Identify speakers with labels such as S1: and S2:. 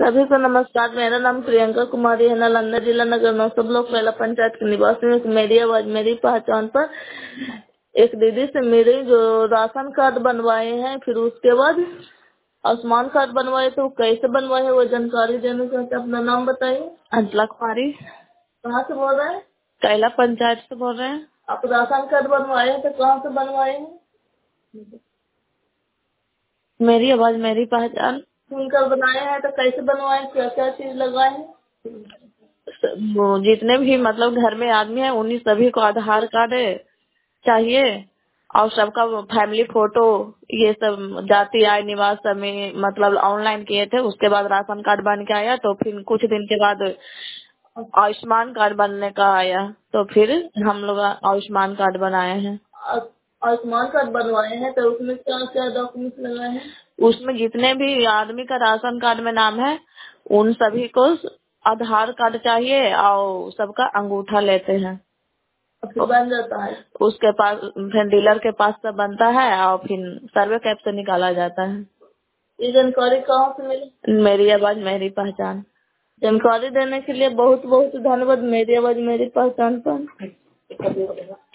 S1: सभी को नमस्कार। मेरा नाम प्रियंका कुमारी है, नालंदा जिला नगर नौ सब लोग पहला पंचायत के निवासी में। मेरी आवाज मेरी पहचान पर एक दीदी से मेरे जो राशन कार्ड बनवाए हैं, फिर उसके बाद आयुष्मान कार्ड बनवाए, तो कैसे बनवाए हैं वो जानकारी देना चाहते हैं। अपना नाम बताइए।
S2: अंजला कुमारी,
S1: कहाँ से बोल रहे हैं?
S2: कैला पंचायत से बोल रहे हैं।
S1: आप राशन कार्ड बनवाए हैं तो कहाँ से बनवाए हैं?
S2: मेरी आवाज मेरी पहचान।
S1: सुनकर बनाए हैं तो कैसे बनवाए, क्या क्या चीज लगाए हैं?
S2: वो जितने भी मतलब घर में आदमी है उन्हीं सभी को आधार कार्ड चाहिए और सबका फैमिली फोटो, ये सब जाति आय निवास सब में मतलब ऑनलाइन किए थे। उसके बाद राशन कार्ड बन के आया, तो फिर कुछ दिन के बाद आयुष्मान कार्ड बनने का आया, तो फिर हम लोग आयुष्मान कार्ड बनाए हैं।
S1: आयुष्मान कार्ड बनवाए हैं तो उसमें क्या क्या डॉक्यूमेंट लगाए हैं?
S2: उसमें जितने भी आदमी का राशन कार्ड में नाम है उन सभी को आधार कार्ड चाहिए और सबका अंगूठा लेते हैं।
S1: फिर बन जाता है।
S2: उसके पास फिर डीलर के पास सब बनता है और फिर सर्वे कैप से निकाला जाता है।
S1: ये जानकारी कहाँ से मिली?
S2: मेरी आवाज मेरी पहचान।
S1: जानकारी देने के लिए बहुत बहुत धन्यवाद। मेरी आवाज मेरी पहचान पर